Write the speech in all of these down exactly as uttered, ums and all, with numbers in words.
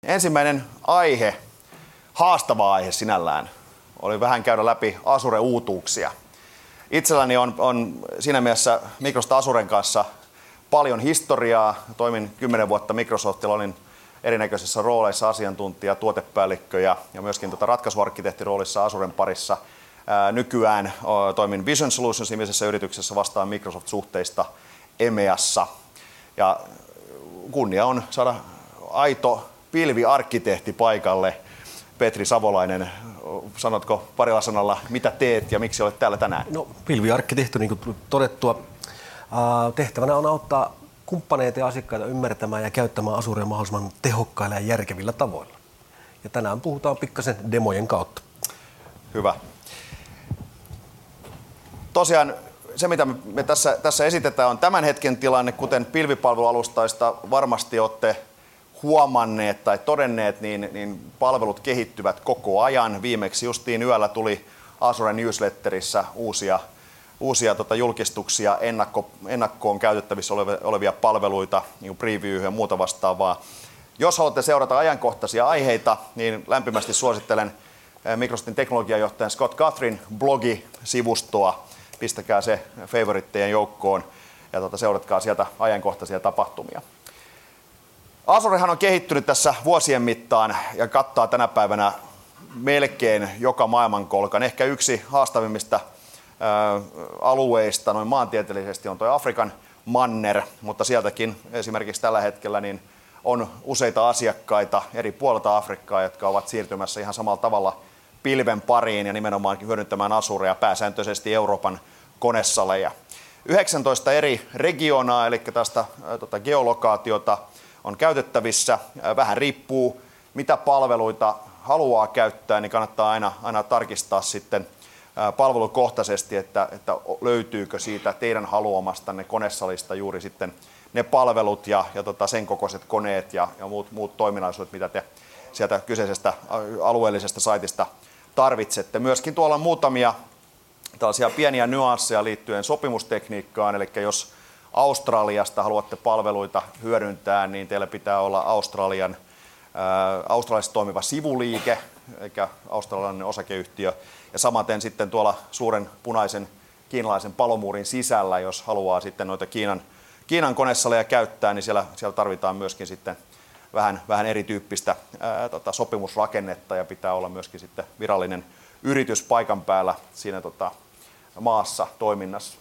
Ensimmäinen aihe, haastava aihe sinällään, oli vähän käydä läpi Azure-uutuuksia. Itselläni on, on siinä mielessä Microsoft Azuren kanssa paljon historiaa. Toimin kymmenen vuotta Microsoftilla, olin erinäköisissä rooleissa asiantuntija, tuotepäällikkö ja, ja myöskin tota ratkaisuarkkitehtiroolissa Azuren parissa. Ää, nykyään o, toimin Vision Solutions-nimisessä yrityksessä, vastaan Microsoft-suhteista E M E A:ssa. Ja kunnia on saada aito pilviarkkitehti paikalle. Petri Savolainen, sanotko parilla sanalla, mitä teet ja miksi olet täällä tänään? No, pilviarkkitehti, niin kuin todettua, tehtävänä on auttaa kumppaneita ja asiakkaita ymmärtämään ja käyttämään Azurea mahdollisimman tehokkailla ja järkevillä tavoilla. Ja tänään puhutaan pikkasen demojen kautta. Hyvä. Tosiaan se, mitä me tässä, tässä esitetään, on tämän hetken tilanne, kuten pilvipalvelualustaista varmasti olette huomanneet tai todenneet, niin, niin palvelut kehittyvät koko ajan. Viimeksi justiin yöllä tuli Azure Newsletterissä uusia, uusia tota, julkistuksia, ennakko, ennakkoon käytettävissä olevia, olevia palveluita, niin kuin preview ja muuta vastaavaa. Jos haluatte seurata ajankohtaisia aiheita, niin lämpimästi suosittelen Microsoftin teknologiajohtajan Scott Guthrin blogi-sivustoa. Pistäkää se favorittejen joukkoon ja tota, seuratkaa sieltä ajankohtaisia tapahtumia. Azurehan on kehittynyt tässä vuosien mittaan ja kattaa tänä päivänä melkein joka maailmankolkan. Ehkä yksi haastavimmista ää, alueista noin maantieteellisesti on tuo Afrikan manner, mutta sieltäkin esimerkiksi tällä hetkellä niin on useita asiakkaita eri puolilta Afrikkaa, jotka ovat siirtymässä ihan samalla tavalla pilven pariin ja nimenomaan hyödyntämään Azurea, pääsääntöisesti Euroopan konesaleja. yhdeksäntoista eri regionaa, eli tästä ää, tota, geolokaatiota on käytettävissä. Vähän riippuu, mitä palveluita haluaa käyttää, niin kannattaa aina, aina tarkistaa sitten palvelukohtaisesti, että, että löytyykö siitä teidän haluamastanne konesalista juuri sitten ne palvelut ja, ja tota sen kokoiset koneet ja, ja muut, muut toiminnallisuudet, mitä te sieltä kyseisestä alueellisesta saitista tarvitsette. Myöskin tuolla on muutamia tällaisia pieniä nyansseja liittyen sopimustekniikkaan, eli jos Australiasta haluatte palveluita hyödyntää, niin teillä pitää olla Australian, ää, Australiassa toimiva sivuliike, eikä australialainen osakeyhtiö. Ja samaten sitten tuolla suuren punaisen kiinalaisen palomuurin sisällä, jos haluaa sitten noita Kiinan, Kiinan konesaleja käyttää, niin siellä, siellä tarvitaan myöskin sitten vähän, vähän erityyppistä ää, tota, sopimusrakennetta ja pitää olla myöskin sitten virallinen yritys paikan päällä siinä tota, maassa toiminnassa.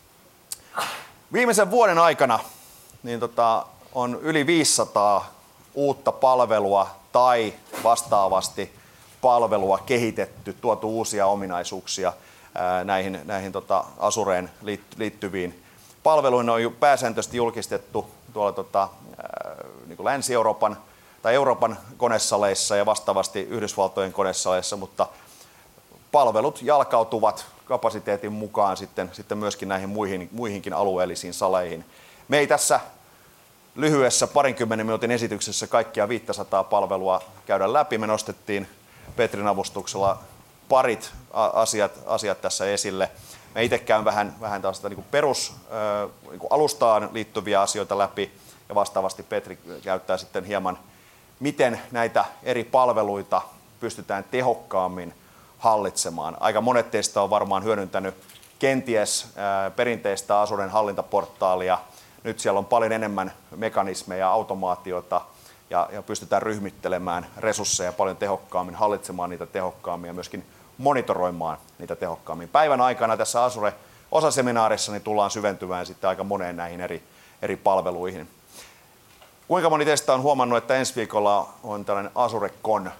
Viimeisen vuoden aikana niin tota, on yli viisisataa uutta palvelua tai vastaavasti palvelua kehitetty, tuotu uusia ominaisuuksia ää, näihin, näihin tota, Azureen liittyviin palveluihin. Ne on pääsääntöisesti julkistettu tuolla tota, ää, niin kuin Länsi-Euroopan tai Euroopan konesaleissa ja vastaavasti Yhdysvaltojen konesaleissa, mutta palvelut jalkautuvat kapasiteetin mukaan sitten, sitten myöskin näihin muihin, muihinkin alueellisiin saleihin. Me ei tässä lyhyessä parinkymmenen minuutin esityksessä kaikkia viisisataa palvelua käydä läpi. Me nostettiin Petrin avustuksella parit asiat, asiat tässä esille. Me itse käyn vähän, vähän tällaista niin kuin perus niin kuin alustaan liittyviä asioita läpi ja vastaavasti Petri käyttää sitten hieman, miten näitä eri palveluita pystytään tehokkaammin hallitsemaan. Aika monet teistä on varmaan hyödyntänyt kenties ää, perinteistä Azuren hallintaportaalia. Nyt siellä on paljon enemmän mekanismeja, automaatiota ja, ja pystytään ryhmittelemään resursseja paljon tehokkaammin, hallitsemaan niitä tehokkaammin ja myöskin monitoroimaan niitä tehokkaammin. Päivän aikana tässä Azure-osaseminaarissa niin tullaan syventymään sitten aika moneen näihin eri, eri palveluihin. Kuinka moni teistä on huomannut, että ensi viikolla on tällainen AzureCon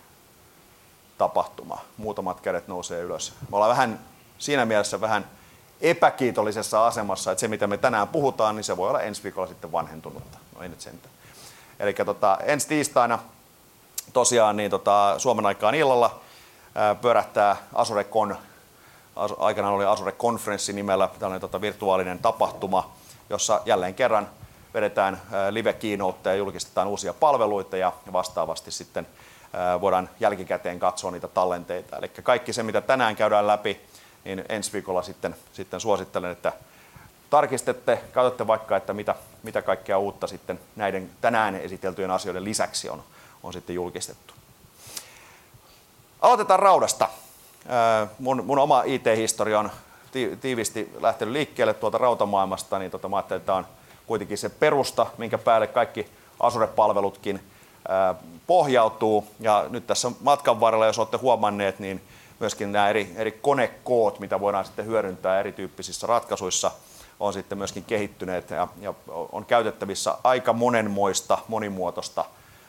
tapahtuma. Muutamat kädet nousee ylös. Me ollaan vähän siinä mielessä vähän epäkiitollisessa asemassa, että se mitä me tänään puhutaan, niin se voi olla ensi viikolla sitten vanhentunutta. No ei nyt sentään. Eli tota, ensi tiistaina tosiaan niin tota, Suomen aikaan illalla ää, pyörähtää AzureCon. Aikanaan oli Azure Conference nimellä tällainen tota, virtuaalinen tapahtuma, jossa jälleen kerran vedetään live-keynote ja julkistetaan uusia palveluita ja vastaavasti sitten voidaan jälkikäteen katsoa niitä tallenteita. Eli kaikki se, mitä tänään käydään läpi, niin ensi viikolla sitten, sitten suosittelen, että tarkistette, katsotte vaikka, että mitä, mitä kaikkea uutta sitten näiden tänään esiteltyjen asioiden lisäksi on, on sitten julkistettu. Aloitetaan raudasta. Mun, mun oma I T-historia on tiivisti lähtenyt liikkeelle tuolta rautamaailmasta, niin tota, mä ajattelin, että tämä on kuitenkin se perusta, minkä päälle kaikki Azure-palvelutkin ää, pohjautuu. Ja nyt tässä matkan varrella, jos olette huomanneet, niin myöskin nämä eri, eri konekoot, mitä voidaan sitten hyödyntää erityyppisissä ratkaisuissa, on sitten myöskin kehittyneet ja, ja on käytettävissä aika monenmoista, monimuotoista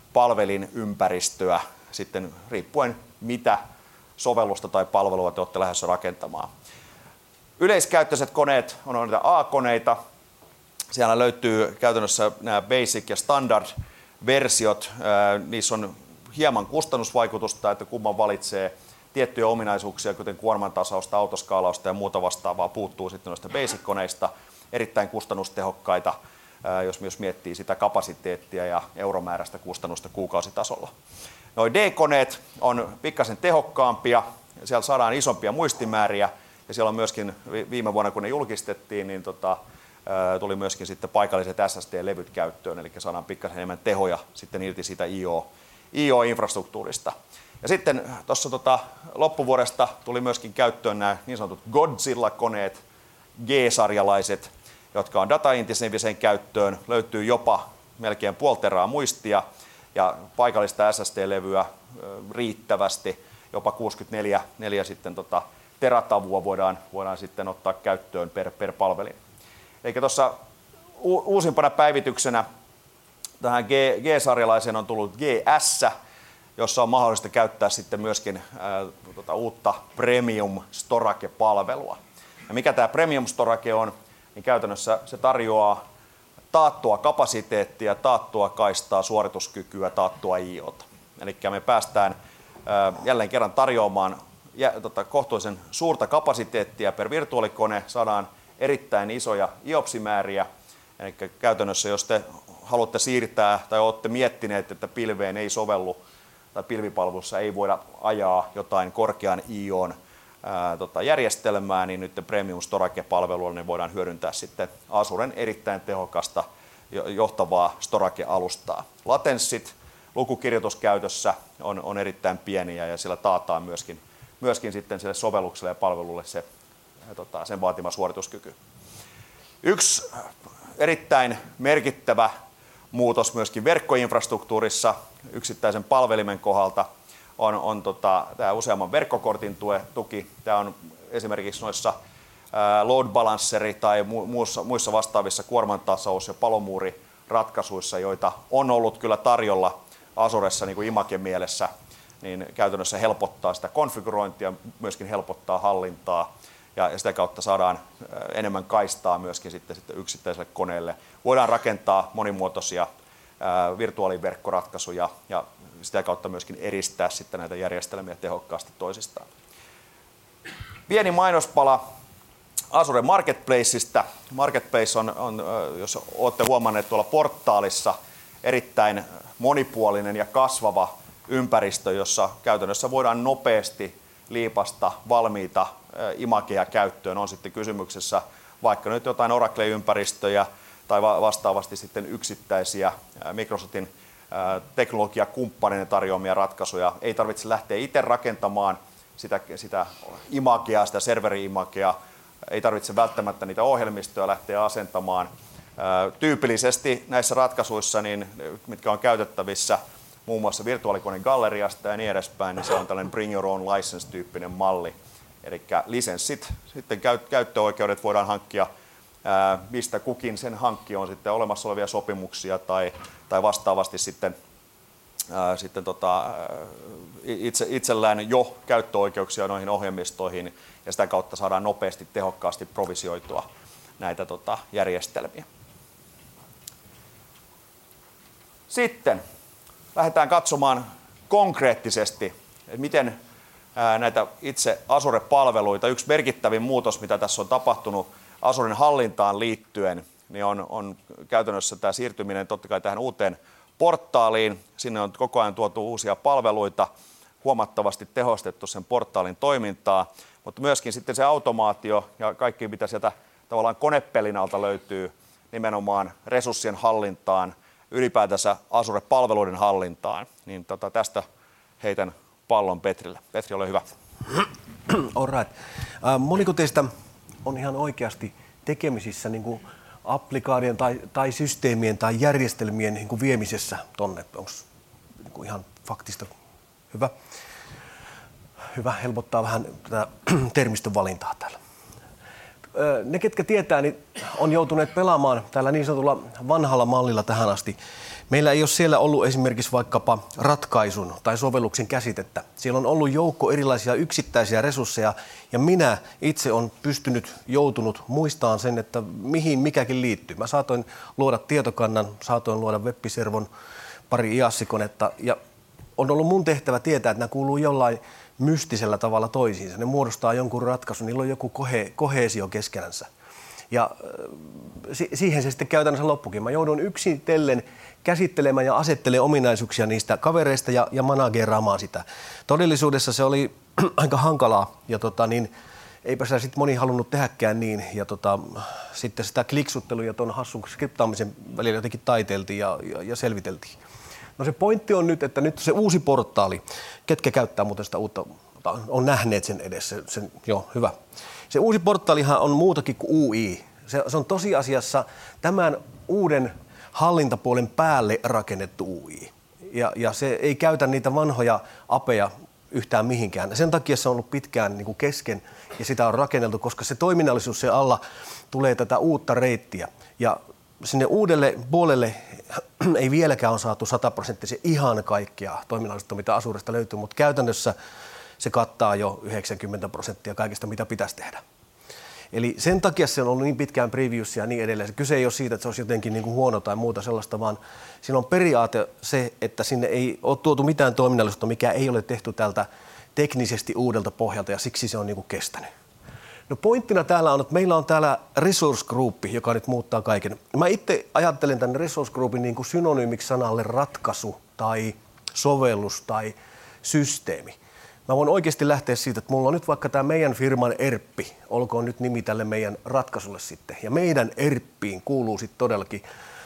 palvelinympäristöä sitten riippuen mitä sovellusta tai palvelua te olette lähdössä rakentamaan. Yleiskäyttöiset koneet on niitä A-koneita. Siellä löytyy käytännössä nämä basic ja standard versiot. Niissä on hieman kustannusvaikutusta, että kumman valitsee. Tiettyjä ominaisuuksia, kuten kuormantasausta, autoskaalausta ja muuta vastaavaa, puuttuu sitten noista basic-koneista. Erittäin kustannustehokkaita, jos myös miettii sitä kapasiteettia ja euromääräistä kustannusta kuukausitasolla. Noi D-koneet on pikkasen tehokkaampia, siellä saadaan isompia muistimääriä ja siellä on myöskin viime vuonna, kun ne julkistettiin, niin tota, tuli myöskin sitten paikalliset S S D-levyt käyttöön, eli saadaan pikkasen enemmän tehoja sitten irti siitä I O, I O-infrastruktuurista. Ja sitten tuossa tota, loppuvuodesta tuli myöskin käyttöön nämä niin sanotut Godzilla-koneet, G-sarjalaiset, jotka on dataintensiiviseen käyttöön, löytyy jopa melkein puoli teraa muistia ja paikallista S S D-levyä riittävästi, jopa kuusikymmentäneljä neljä sitten tota, teratavua voidaan, voidaan sitten ottaa käyttöön per, per palvelin. Eli tuossa uusimpana päivityksenä tähän G, G-sarjalaiseen on tullut G S, jossa on mahdollista käyttää sitten myöskin ää, tota, uutta Premium Storage-palvelua. Ja mikä tämä Premium Storage on, niin käytännössä se tarjoaa taattua kapasiteettia, taattua kaistaa, suorituskykyä, taattua I O:ta. Eli me päästään ää, jälleen kerran tarjoamaan ja, tota, kohtuullisen suurta kapasiteettia per virtuaalikone, saadaan erittäin isoja I O P S-määriä. Eli käytännössä jos te haluatte siirtää tai olette miettineet, että pilveen ei sovellu tai pilvipalvelussa ei voida ajaa jotain korkean I O:n ää, tota, järjestelmää, niin nyt Premium Storage-palveluilla niin voidaan hyödyntää sitten Azuren erittäin tehokasta johtavaa Storage-alustaa. Latenssit lukukirjoituskäytössä on, on erittäin pieniä ja sillä taataan myöskin, myöskin sitten sille sovellukselle ja palvelulle se, tota, sen vaatima suorituskyky. Yksi erittäin merkittävä muutos myöskin verkkoinfrastruktuurissa yksittäisen palvelimen kohdalta on, on tota, tämä useamman verkkokortin tue, tuki. Tämä on esimerkiksi noissa ää, load balanceri tai mu, muussa, muissa vastaavissa kuormantasaus- ja palomuuriratkaisuissa, joita on ollut kyllä tarjolla Azuressa niin kuin Imagen mielessä, niin käytännössä helpottaa sitä konfigurointia, myöskin helpottaa hallintaa ja, ja sitä kautta saadaan enemmän kaistaa myöskin sitten, sitten yksittäiselle koneelle. Voidaan rakentaa monimuotoisia ää, virtuaaliverkkoratkaisuja ja sitä kautta myöskin eristää sitten näitä järjestelmiä tehokkaasti toisistaan. Pieni mainospala Azure Marketplaceista. Marketplace on, on, jos olette huomanneet tuolla portaalissa, erittäin monipuolinen ja kasvava ympäristö, jossa käytännössä voidaan nopeasti liipasta valmiita imageja käyttöön. On sitten kysymyksessä vaikka nyt jotain Oracle-ympäristöjä tai vastaavasti sitten yksittäisiä Microsoftin teknologiakumppaneiden tarjoamia ratkaisuja. Ei tarvitse lähteä itse rakentamaan sitä, sitä imagea, sitä serveri-imagea. Ei tarvitse välttämättä niitä ohjelmistoja lähteä asentamaan. Tyypillisesti näissä ratkaisuissa, niin, mitkä on käytettävissä muun muassa virtuaalikoneen galleriasta ja niin edespäin, niin se on tällainen bring your own license-tyyppinen malli. Eli lisenssit, sitten käyttöoikeudet voidaan hankkia, ää, mistä kukin sen hankki on sitten olemassa olevia sopimuksia tai, tai vastaavasti sitten, ää, sitten tota, itse, itsellään jo käyttöoikeuksia noihin ohjelmistoihin ja sitä kautta saadaan nopeasti, tehokkaasti provisioitua näitä tota, järjestelmiä. Sitten lähdetään katsomaan konkreettisesti, että miten näitä itse Azure-palveluita. Yksi merkittävin muutos, mitä tässä on tapahtunut Azuren hallintaan liittyen, niin on, on käytännössä tämä siirtyminen totta kai tähän uuteen portaaliin. Sinne on koko ajan tuotu uusia palveluita, huomattavasti tehostettu sen portaalin toimintaa, mutta myöskin sitten se automaatio ja kaikki, mitä sieltä tavallaan konepelin alta löytyy nimenomaan resurssien hallintaan, ylipäätänsä Azure-palveluiden hallintaan, niin tota, tästä heitän pallon Petrille. Petri, ole hyvä. All right. Äh, moniko teistä on ihan oikeasti tekemisissä niin kuin applikaatien tai, tai systeemien tai järjestelmien niin kuin viemisessä tonne? Onko niin kuin ihan faktista? Hyvä. Hyvä, helpottaa vähän tätä termistön valintaa täällä. Ne, ketkä tietää, niin on joutuneet pelaamaan täällä niin sanotulla vanhalla mallilla tähän asti. Meillä ei ole siellä ollut esimerkiksi vaikkapa ratkaisun tai sovelluksen käsitettä. Siellä on ollut joukko erilaisia yksittäisiä resursseja ja minä itse olen pystynyt, joutunut muistamaan sen, että mihin mikäkin liittyy. Mä saatoin luoda tietokannan, saatoin luoda web-servon, pari I A S-konetta ja on ollut mun tehtävä tietää, että nämä kuuluu jollain mystisellä tavalla toisiinsa. Ne muodostaa jonkun ratkaisun, niillä on joku kohe, koheesio keskenänsä. Ja si- siihen se sitten käytännössä loppukin. Mä joudun yksitellen käsittelemään ja asettelemaan ominaisuuksia niistä kavereista ja, ja manageraamaan sitä. Todellisuudessa se oli aika hankalaa ja tota, niin, eipä sitä sitten moni halunnut tehdäkään niin. Ja tota, sitten sitä kliksuttelua ja tuon hassun skriptaamisen välillä jotenkin taiteiltiin ja, ja, ja selviteltiin. No se pointti on nyt, että nyt se uusi portaali, ketkä käyttää muuten sitä uutta, on nähneet sen edessä, sen, joo, hyvä. Se uusi portaalihan on muutakin kuin U I. Se, se on tosiasiassa tämän uuden hallintapuolen päälle rakennettu U I. Ja, ja se ei käytä niitä vanhoja apeja yhtään mihinkään. Sen takia se on ollut pitkään niin kuin kesken ja sitä on rakenneltu, koska se toiminnallisuus se alla tulee tätä uutta reittiä. Ja sinne uudelle puolelle ei vieläkään ole saatu sataprosenttisen ihan kaikkia toiminnallisuutta, mitä Azuresta löytyy, mutta käytännössä se kattaa jo yhdeksänkymmentä prosenttia kaikista, mitä pitäisi tehdä. Eli sen takia se on ollut niin pitkään previewsia ja niin edelleen. Se kyse ei ole siitä, että se olisi jotenkin niin kuin huono tai muuta sellaista, vaan siinä on periaate se, että sinne ei ole tuotu mitään toiminnallisuutta, mikä ei ole tehty tältä teknisesti uudelta pohjalta ja siksi se on niin kuin kestänyt. No pointtina täällä on, että meillä on täällä resource group, joka nyt muuttaa kaiken. Mä itse ajattelen tämän resource groupin niin kuin synonyymiksi sanalle ratkaisu tai sovellus tai systeemi. Mä voin oikeasti lähteä siitä, että mulla on nyt vaikka tämä meidän firman ERPpi, olkoon nyt nimi tälle meidän ratkaisulle sitten. Ja meidän ERPpiin kuuluu sitten todellakin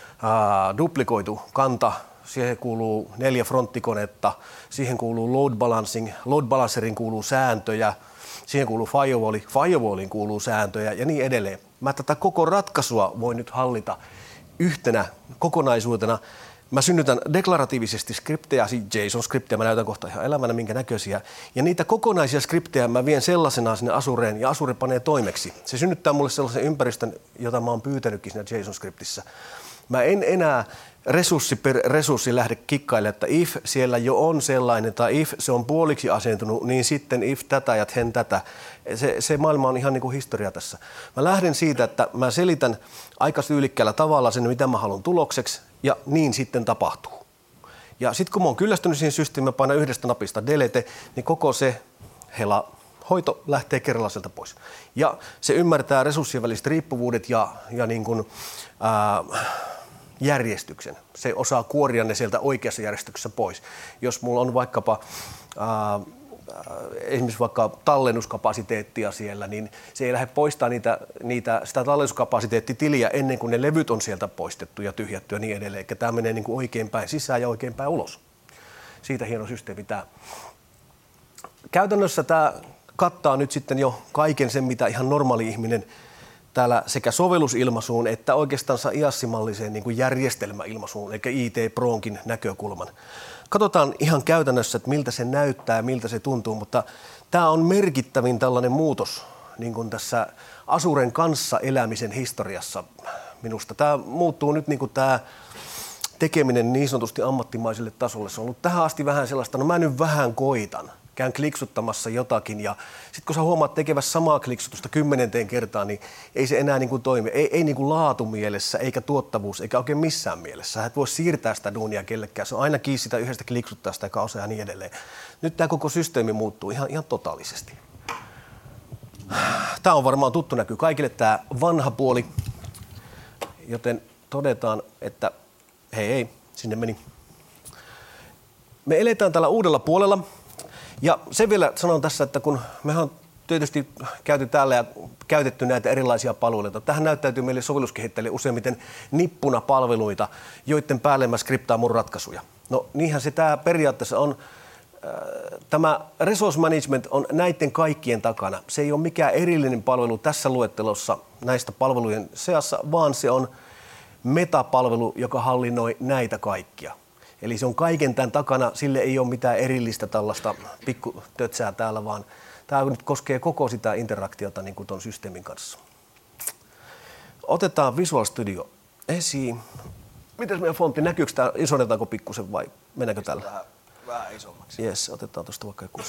ää, duplikoitu kanta, siihen kuuluu neljä fronttikonetta, siihen kuuluu load balancing, load balancerin kuuluu sääntöjä, siihen kuuluu firewall, firewallin kuuluu sääntöjä ja niin edelleen. Mä tätä koko ratkaisua voin nyt hallita yhtenä kokonaisuutena. Mä synnytän deklaratiivisesti skriptejä, JSON-skriptejä, mä näytän kohta ihan elävänä minkä näköisiä. Ja niitä kokonaisia skriptejä mä vien sellaisena sinne Azureen ja Azure panee toimeksi. Se synnyttää mulle sellaisen ympäristön, jota mä oon pyytänytkin siinä JSON-skriptissä. Mä en enää resurssi per resurssi lähde kikkailemaan, että if siellä jo on sellainen tai if se on puoliksi asentunut, niin sitten if tätä ja hen tätä. Se, se maailma on ihan niin kuin historia tässä. Mä lähden siitä, että mä selitän aika tyylikkäällä tavalla sen, mitä mä haluan tulokseksi ja niin sitten tapahtuu. Ja sitten kun mä oon kyllästynyt siihen systeemiin, mä painan yhdestä napista delete, niin koko se hela hoito lähtee kerralla sieltä pois. Ja se ymmärtää resurssien väliset riippuvuudet ja, ja niin kuin, ää, järjestyksen. Se osaa kuoria ne sieltä oikeassa järjestyksessä pois. Jos mulla on vaikkapa ää, esimerkiksi vaikka tallennuskapasiteettia siellä, niin se ei lähde poistamaan niitä, niitä, sitä tallennuskapasiteettitiliä ennen kuin ne levyt on sieltä poistettu ja tyhjätty ja niin edelleen. Eli tämä menee niin kuin oikein päin sisään ja oikein päin ulos. Siitä hieno systeemi tämä. Käytännössä tämä kattaa nyt sitten jo kaiken sen, mitä ihan normaali ihminen täällä sekä sovellusilmaisuun että oikeastaan I A S-malliseen niin kuin järjestelmäilmaisuun, eli I T-Pronkin näkökulman. Katsotaan ihan käytännössä, että miltä se näyttää ja miltä se tuntuu, mutta tämä on merkittävin tällainen muutos niin kuin tässä Azuren kanssa elämisen historiassa minusta. Tämä muuttuu nyt niin kuin tämä tekeminen niin sanotusti ammattimaiselle tasolle. Se on ollut tähän asti vähän sellaista, no mä nyt vähän koitan. Käyn kliksuttamassa jotakin ja sitten kun sä huomaat tekevässä samaa kliksutusta kymmenenteen kertaan, niin ei se enää niin kuin toimi. Ei, ei niin kuin laatumielessä, eikä tuottavuus, eikä oikein missään mielessä. Sä et voi siirtää sitä duunia kellekään. Se on aina kiinni sitä yhdestä kliksuttajasta, joka osaa ja niin edelleen. Nyt tämä koko systeemi muuttuu ihan, ihan totaalisesti. Tämä on varmaan tuttu näkyy kaikille, tämä vanha puoli, joten todetaan, että hei, hei, sinne meni. Me eletään tällä uudella puolella. Ja se vielä sanon tässä, että kun mehän on tietysti käyty täällä ja käytetty näitä erilaisia palveluita. Tähän näyttäytyy meille sovelluskehittäjille useimmiten nippuna palveluita, joiden päälle mä skriptaan mun ratkaisuja. No niinhän se tämä periaatteessa on. Tämä resource management on näiden kaikkien takana. Se ei ole mikään erillinen palvelu tässä luettelossa näistä palvelujen seassa, vaan se on metapalvelu, joka hallinnoi näitä kaikkia. Eli se on kaiken tämän takana, sille ei ole mitään erillistä tällaista pikkutötsää täällä, vaan tämä nyt koskee koko sitä interaktiota niin kuin tuon systeemin kanssa. Otetaan Visual Studio esiin. Mites meidän fontti, näkyykö tämä, isonnetaanko pikkusen vai mennäänkö tällä? Vähän, vähän isommaksi. Jes, otetaan tuosta vaikka joku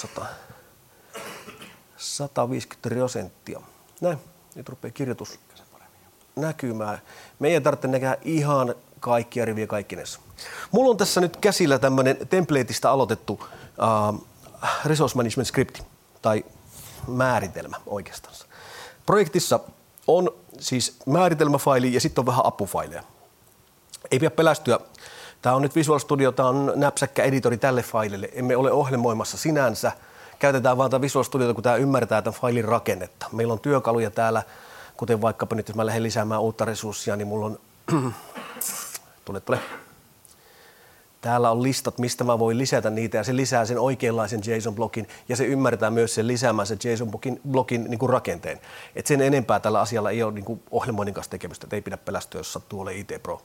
sata viisikymmentä prosenttia. Näin, nyt rupeaa kirjoitus näkymään. Me ei tarvitse nähdä ihan kaikkia riviä kaikkinensa. Mulla on tässä nyt käsillä tämmöinen templateista aloitettu uh, resource management script tai määritelmä oikeastaan. Projektissa on siis määritelmäfaili ja sitten on vähän apufaileja. Ei pidä pelästyä. Tämä on nyt Visual Studio, tämä on näpsäkkä editori tälle failille. Emme ole ohjelmoimassa sinänsä. Käytetään vaan tämä Visual Studiota, kun tämä ymmärtää tämän failin rakennetta. Meillä on työkaluja täällä, kuten vaikkapa nyt, jos mä lähden lisäämään uutta resurssia, niin mulla on Tule, tule. Täällä on listat, mistä mä voin lisätä niitä ja se lisää sen oikeanlaisen JSON-blokin ja se ymmärtää myös sen lisäämään sen JSON-blokin blokin, niin kuin rakenteen. Et sen enempää tällä asialla ei ole niin kuin ohjelmoinnin kanssa tekemistä, et ei pidä pelästyä, jos sattuu olemaan I T-pro.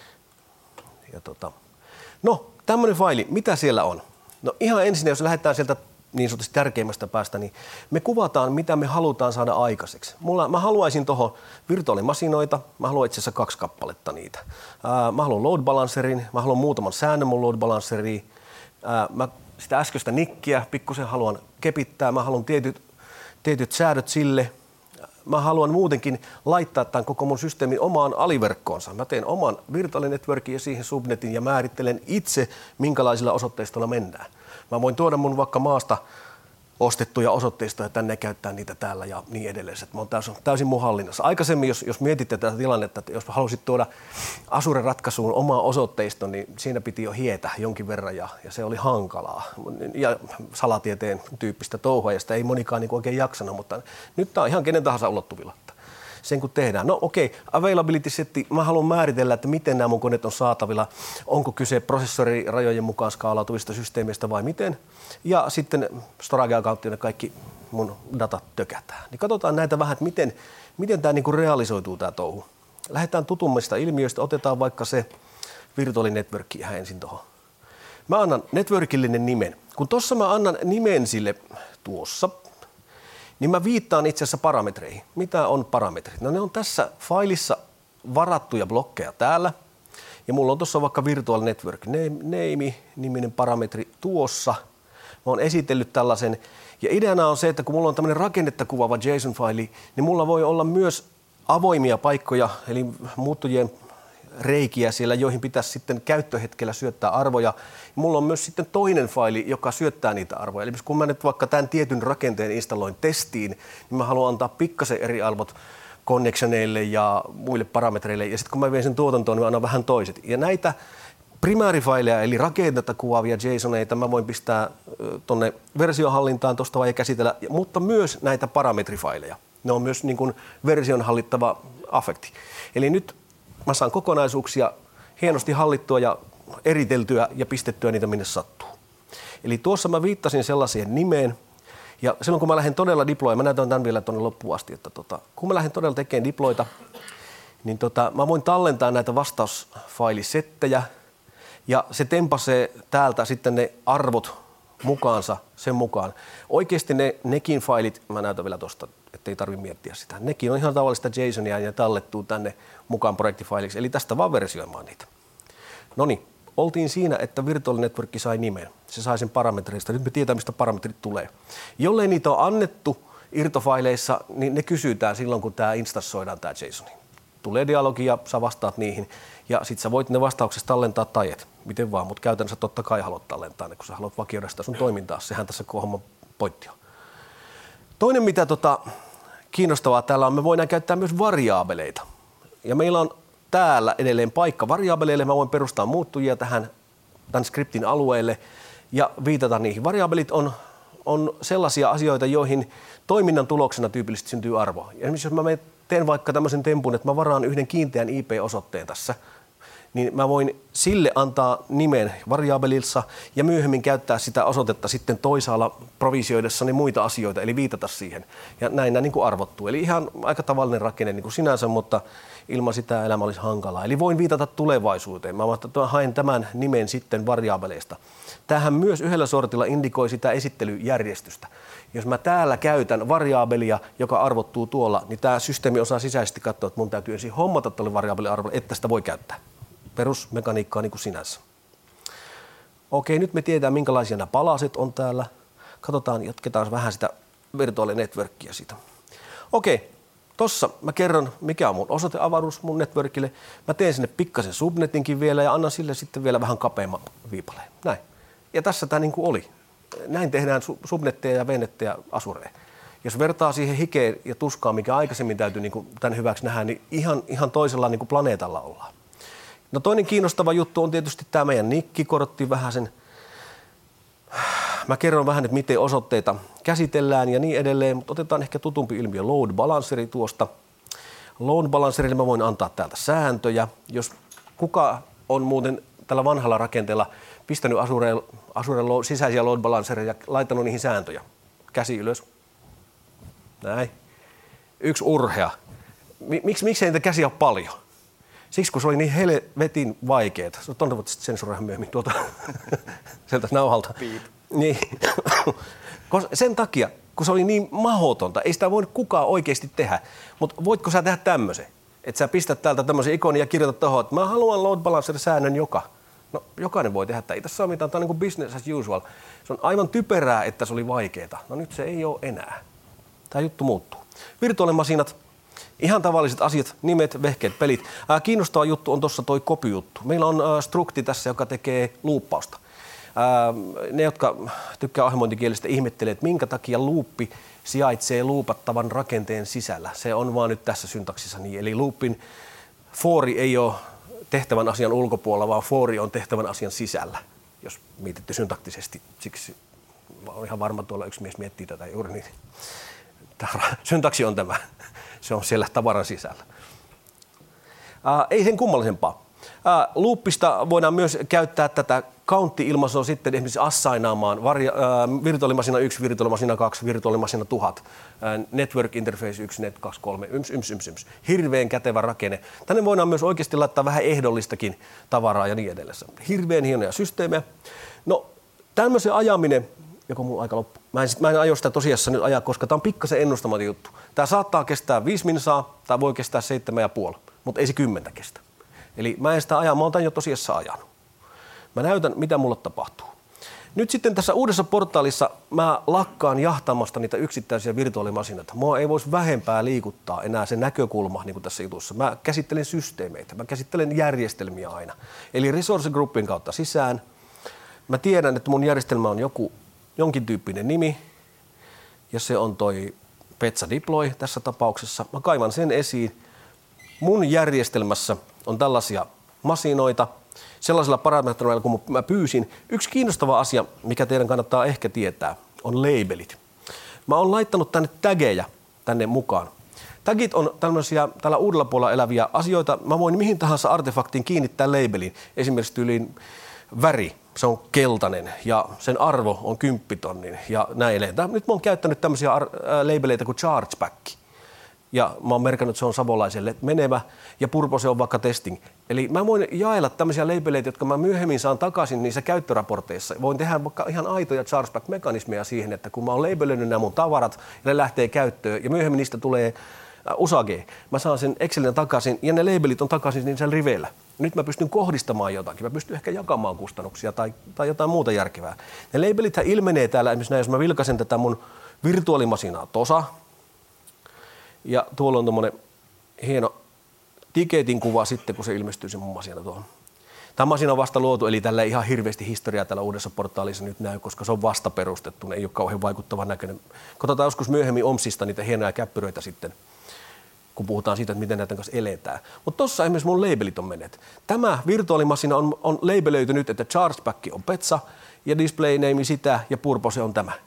Ja tota. No, tämmöinen faili, mitä siellä on? No ihan ensin, jos lähdetään sieltä niin sanotusti tärkeimmästä päästä, niin me kuvataan, mitä me halutaan saada aikaiseksi. Mulla, mä haluaisin tuohon virtuaalimasinoita, mä haluan itse asiassa kaksi kappaletta niitä. Ää, mä haluan load balancerin, mä haluan muutaman säännön mun load balanceriin. Ää, mä sitä äskeistä nikkiä pikkusen haluan kepittää, mä haluan tietyt, tietyt säädöt sille. Mä haluan muutenkin laittaa tämän koko mun systeemin omaan aliverkkoonsa. Mä teen oman virtuaalinetworkin ja siihen subnetin ja määrittelen itse, minkälaisilla osoitteistoilla mennään. Mä voin tuoda mun vaikka maasta ostettuja osoitteistoja tänne ja käyttää niitä täällä ja niin edelleen. Mä oon täysin, täysin mun hallinnassa. Aikaisemmin, jos, jos mietitte tätä tilannetta, että jos halusit tuoda Azure-ratkaisuun omaa osoitteiston, niin siinä piti jo hietä jonkin verran ja, ja se oli hankalaa. Ja salatieteen tyyppistä touhua ja sitä ei monikaan niin oikein jaksanut, mutta nyt tää on ihan kenen tahansa ulottuvilla. Sen kun tehdään. No okei, okay. Availability setti, mä haluan määritellä, että miten nämä mun koneet on saatavilla, onko kyse prosessorirajojen mukaan skaalautuvista systeemeistä vai miten. Ja sitten storage accountilla kaikki mun datat tökätään. Niin katsotaan näitä vähän, että miten, miten tämä niinku realisoituu tämä touhu. Lähdetään tutummista ilmiöistä, otetaan vaikka se virtuaalinetwork ihan ensin tuohon. Mä annan networkillinen nimen. Kun tuossa mä annan nimen sille tuossa, niin mä viittaan itse asiassa parametreihin. Mitä on parametrit? No ne on tässä failissa varattuja blokkeja täällä. Ja mulla on tuossa vaikka virtual network name-niminen parametri tuossa. Mä oon esitellyt tällaisen. Ja ideana on se, että kun mulla on tämmöinen rakennetta kuvaava JSON-faili, niin mulla voi olla myös avoimia paikkoja, eli muuttujien reikiä siellä, joihin pitäisi sitten käyttöhetkellä syöttää arvoja. Mulla on myös sitten toinen faili, joka syöttää niitä arvoja. Eli kun mä nyt vaikka tämän tietyn rakenteen installoin testiin, niin mä haluan antaa pikkasen eri arvot connectioneille ja muille parametreille. Ja sitten kun mä vien sen tuotantoon, niin mä annan vähän toiset. Ja näitä primäärifaileja, eli rakenteita kuvaavia JSONeita, mä voin pistää tuonne versiohallintaan tuosta vai käsitellä, mutta myös näitä parametrifaileja. Ne on myös niin kuin version hallittava affekti. Eli nyt mä saan kokonaisuuksia hienosti hallittua ja eriteltyä ja pistettyä niitä minne sattuu. Eli tuossa mä viittasin sellaiseen nimeen. Ja silloin kun mä lähden todella deploy, mä näytän tämän vielä tuonne loppuun asti, että tota, kun mä lähden todella tekemään deployta, niin tota, mä voin tallentaa näitä vastausfailisettejä ja se tempasee täältä sitten ne arvot mukaansa sen mukaan. Oikeasti ne, nekin failit, mä näytän vielä tuosta, ettei tarvitse miettiä sitä. Nekin on ihan tavallista JSONia ja tallettuu tänne mukaan projektifailiksi, eli tästä vaan versioimaan niitä. No niin, oltiin siinä, että virtual network sai nimen. Se sai sen parametreista. Nyt me tietää, mistä parametrit tulee. Jollei niitä on annettu irtofaileissa, niin ne kysytään silloin, kun tämä instanssoidaan tämä JSON. Tulee dialogi ja sä vastaat niihin. Ja sit sä voit ne vastauksesta tallentaa tai et. Miten vaan, mutta käytännössä totta kai haluat tallentaa ne, kun sä haluat vakioida sitä sun toimintaa. Sehän tässä homman pointti on. Toinen, mitä tota, kiinnostavaa täällä on, me voidaan käyttää myös variaabeleita. Ja meillä on täällä edelleen paikka variaabeleille. Mä voin perustaa muuttujia tähän tämän skriptin alueelle ja viitata niihin. Variaabelit on on sellaisia asioita, joihin toiminnan tuloksena tyypillisesti syntyy arvo. Esimerkiksi jos mä teen vaikka tämmöisen tempun, että mä varaan yhden kiinteän I P-osoitteen tässä, niin mä voin sille antaa nimen variabelissa ja myöhemmin käyttää sitä osoitetta sitten toisaalla provisioidessani muita asioita, eli viitata siihen. Ja näin nämä niin kuin arvottuu. Eli ihan aika tavallinen rakenne niin kuin sinänsä, mutta ilman sitä elämä olisi hankalaa. Eli voin viitata tulevaisuuteen. Mä haen tämän nimen sitten variabeleista. Tämähän myös yhdellä sortilla indikoi sitä esittelyjärjestystä. Jos mä täällä käytän variabelia, joka arvottuu tuolla, niin tämä systeemi osaa sisäisesti katsoa, että mun täytyy ensin hommata tuolle variabeliarvolle, että sitä voi käyttää. Perusmekaniikkaa niin kuin sinänsä. Okei, nyt me tiedetään, minkälaisia nämä palaset on täällä. Katsotaan, jatketaan vähän sitä virtuaalinetworkia siitä. Okei, tossa mä kerron, mikä on mun osoiteavaruus mun networkille. Mä teen sinne pikkasen subnetinkin vielä ja annan sille sitten vielä vähän kapeamman viipaleen. Näin. Ja tässä tämä niin kuin oli. Näin tehdään subnetteja ja vnetteja Azureen. Jos vertaa siihen hikeen ja tuskaan, mikä aikaisemmin täytyy niin kuin tämän hyväksi nähdä, niin ihan, ihan toisella niin kuin planeetalla ollaan. No toinen kiinnostava juttu on tietysti tämä meidän nikkikortti vähän sen. Mä kerron vähän, että miten osoitteita käsitellään ja niin edelleen, mutta otetaan ehkä tutumpi ilmiö load balanceri tuosta. Load balancerille mä voin antaa täältä sääntöjä. Jos kuka on muuten tällä vanhalla rakenteella pistänyt Azureen, Azureen load, sisäisiä load balancereja ja laittanut niihin sääntöjä. Käsi ylös. Näin. Yksi urhea. Miksi, miksi ei niitä käsiä ole paljon? Siksi, kun se oli niin helvetin vaikeeta. Se on toivottavasti sensuroihan myöhemmin tuolta sieltä nauhalta. Piip. Niin. Sen takia, kun se oli niin mahdotonta, ei sitä voi kukaan oikeasti tehdä. Mutta voitko sä tehdä tämmöisen? Että sä pistät täältä tämmöisen ikonin ja kirjoitat tuohon, että mä haluan load balancer-säännön joka. No jokainen voi tehdä. Ei tässä ole mitään. Tämä on niin kuin business as usual. Se on aivan typerää, että se oli vaikeeta. No nyt se ei ole enää. Tämä juttu muuttuu. Virtuaalimasinat. Ihan tavalliset asiat, nimet, vehkeet, pelit. Ää, kiinnostava juttu on tuossa toi copy-juttu. Meillä on ää, strukti tässä, joka tekee luuppausta. Ää, ne, jotka tykkää ohjelmointikielestä, ihmettelee, että minkä takia luuppi sijaitsee luupattavan rakenteen sisällä. Se on vaan nyt tässä syntaksissa niin. Eli loopin fori ei ole tehtävän asian ulkopuolella, vaan fori on tehtävän asian sisällä, jos mietitte syntaktisesti. Siksi olen ihan varma, tuolla yksi mies miettii tätä juuri niin. Tämä syntaksi on tämä. Se on siellä tavaran sisällä. Ää, ei sen kummallisempaa. Ää, loopista voidaan myös käyttää tätä countti-ilmaisua sitten esimerkiksi assainaamaan varia- ää, virtuaalimasina yksi, virtuaalimasina kaksi, virtuaalimasina tuhat, ää, network interface yksi, net kaksi, kolme, yms, yms, yms, yms. Hirveän kätevä rakenne. Tänne voidaan myös oikeasti laittaa vähän ehdollistakin tavaraa ja niin edelleen. Hirveän hienoja systeemejä. No tämmöisen ajaminen, joko mun aika loppu. Mä en, mä en aio sitä tosiassa nyt ajaa, koska tämä on pikkasen ennustamaton juttu. Tämä saattaa kestää viisi minsaa, tai voi kestää seitsemän ja puoli, mutta ei se kymmentä kestä. Eli mä en sitä aja, mä oon tämän jo tosiassa ajanut. Mä näytän, mitä mulle tapahtuu. Nyt sitten tässä uudessa portaalissa mä lakkaan jahtaamasta niitä yksittäisiä virtuaalimasinoita. Mua ei voisi vähempää liikuttaa enää se näkökulma, niin kuin tässä jutussa. Mä käsittelen systeemeitä, mä käsittelen järjestelmiä aina. Eli resource groupin kautta sisään. Mä tiedän, että mun järjestelmä on joku jonkin tyyppinen nimi, ja se on toi Petsa Deploy tässä tapauksessa. Mä kaivan sen esiin. Mun järjestelmässä on tällaisia masinoita, sellaisilla parametreilla, kun mä pyysin. Yksi kiinnostava asia, mikä teidän kannattaa ehkä tietää, on labelit. Mä oon laittanut tänne tageja tänne mukaan. Tagit on tämmöisiä tällä uudella puolella eläviä asioita. Mä voin mihin tahansa artefaktiin kiinnittää labelin, esimerkiksi tyyliin väri. Se on keltainen ja sen arvo on kymppitonnin ja näin edelleen. Nyt mä oon käyttänyt tämmöisiä ar- ää, labeleita kuin chargeback. Ja mä oon merkannut, että se on savolaiselle menevä ja purpose on vaikka testing. Eli mä voin jaella tämmöisiä labeleita, jotka mä myöhemmin saan takaisin niissä käyttöraporteissa. Voin tehdä vaikka ihan aitoja chargeback-mekanismeja siihen, että kun mä oon labelöinyt nämä mun tavarat ja ne lähtee käyttöön ja myöhemmin niistä tulee usage. Mä saan sen Excelin takaisin ja ne labelit on takaisin niin siellä riveillä. Nyt mä pystyn kohdistamaan jotakin. Mä pystyn ehkä jakamaan kustannuksia tai, tai jotain muuta järkevää. Ne labelithän ilmenee täällä, esimerkiksi näin, jos mä vilkaisen tätä mun virtuaalimasinaa tosa. Ja tuolla on tommonen hieno tiketin kuva sitten, kun se ilmestyy se mun masina tuohon. Tämä masina on vasta luotu, eli tällä ei ihan hirveästi historiaa täällä uudessa portaalissa nyt näy, koska se on vasta perustettu. Ne ei ole kauhean vaikuttavan näköinen. Katsotaan joskus myöhemmin OMSista niitä hienoja käppyröitä sitten, kun puhutaan siitä, että miten näiden kanssa eletään. Mutta tossa esimerkiksi mun labelit on menneet. Tämä virtuaalimasina on, on labelöity nyt, että chargeback on Petsa ja display name sitä ja purpose on tämä.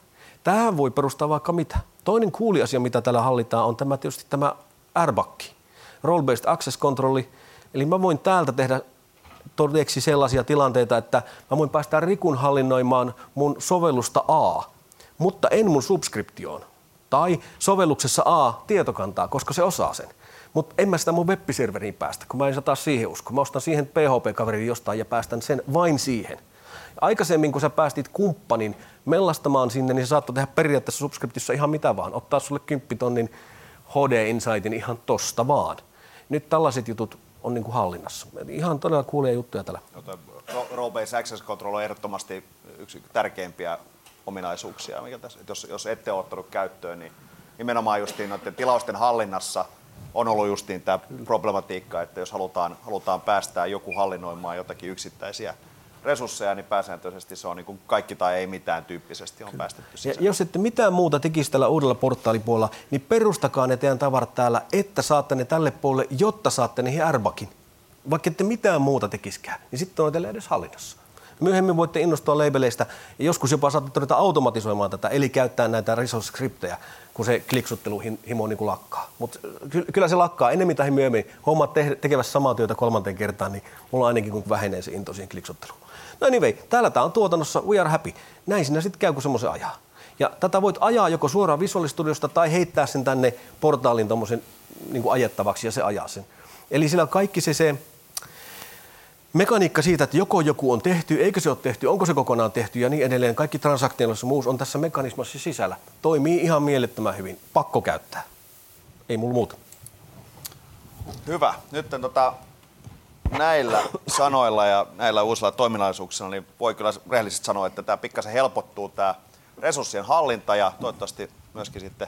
Tähän voi perustaa vaikka mitä. Toinen cool asia, mitä täällä hallitaan, on tämä tietysti tämä airbag, role-based access controlli. Eli mä voin täältä tehdä todeksi sellaisia tilanteita, että mä voin päästä Rikun hallinnoimaan mun sovellusta A, mutta en mun subskriptioon. Tai sovelluksessa A tietokantaa, koska se osaa sen. Mutta en mä sitä mun web-serveriin päästä, kun mä en saa taas siihen usko. Mä ostan siihen P H P-kaverin jostain ja päästän sen vain siihen. Aikaisemmin, kun sä päästit kumppanin mellastamaan sinne, niin sä saattoi tehdä periaatteessa subskriptiossa ihan mitä vaan. Ottaa sulle kymppitonnin H D-insightin ihan tosta vaan. Nyt tällaiset jutut on niin kuin hallinnassa. Ihan todella kuulee juttuja täällä. Role-based access control on ehdottomasti yksi tärkeimpiä ominaisuuksia, mikä tässä, jos, jos ette ole ottanut käyttöön, niin nimenomaan justiin noiden tilausten hallinnassa on ollut justiin tämä problematiikka, että jos halutaan, halutaan päästää joku hallinnoimaan jotakin yksittäisiä resursseja, niin pääsääntöisesti se on niin kuin kaikki tai ei mitään tyyppisesti on päästetty sisään. Ja jos ette mitään muuta tekisi tällä uudella portaalipuolella, niin perustakaa ne teidän tavarat täällä, että saatte ne tälle puolelle, jotta saatte niihin airbakin. Vaikka ette mitään muuta tekiskään, niin sitten on teille edes hallinnassa. Myöhemmin voitte innostua labeleista ja joskus jopa saatte todeta automatisoimaan tätä, eli käyttää näitä resource-skriptejä, kun se kliksutteluhimo niin kuin lakkaa. Mutta kyllä se lakkaa enemmän tai myöhemmin. Hommat te- tekevässä samaa työtä kolmanteen kertaan, niin mulla ainakin kun vähenee se into siihen kliksutteluun. No anyway, täällä tää on tuotannossa, we are happy. Näin sinä sitten käy, kun semmoisen ajaa. Ja tätä voit ajaa joko suoraan Visual Studiosta tai heittää sen tänne portaalin tommosen niin kuin ajettavaksi ja se ajaa sen. Eli sillä kaikki se, se mekaniikka siitä, että joko joku on tehty, eikö se ole tehty, onko se kokonaan tehty ja niin edelleen. Kaikki transaktionaalisuus on tässä mekanismassa sisällä. Toimii ihan mielettömän hyvin. Pakko käyttää. Ei mulla muuta. Hyvä. Nyt tota, näillä sanoilla ja näillä uusilla toiminnallisuuksilla niin voi kyllä rehellisesti sanoa, että tämä pikkasen helpottuu tämä resurssien hallinta ja toivottavasti myöskin sitten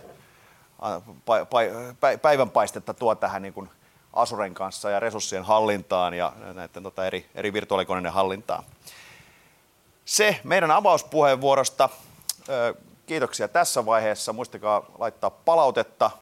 päivänpaistetta tuo tähän niin kuin Azuren kanssa ja resurssien hallintaan ja näiden tota, eri, eri virtuaalikoneiden hallintaan. Se meidän avauspuheenvuorosta. Kiitoksia tässä vaiheessa. Muistakaa laittaa palautetta